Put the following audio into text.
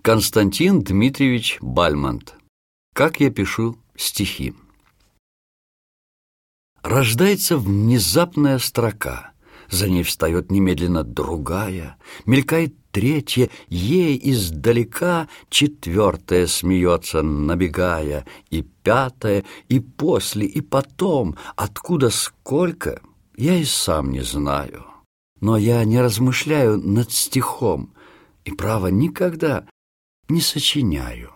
Константин Дмитриевич Бальмонт. Как я пишу стихи. Рождается внезапная строка, за ней встает немедленно другая, мелькает третья, ей издалека четвертая смеется, набегая, и пятая, и после, и потом, откуда сколько, я и сам не знаю. Но я не размышляю над стихом, и, право, никогда не сочиняю.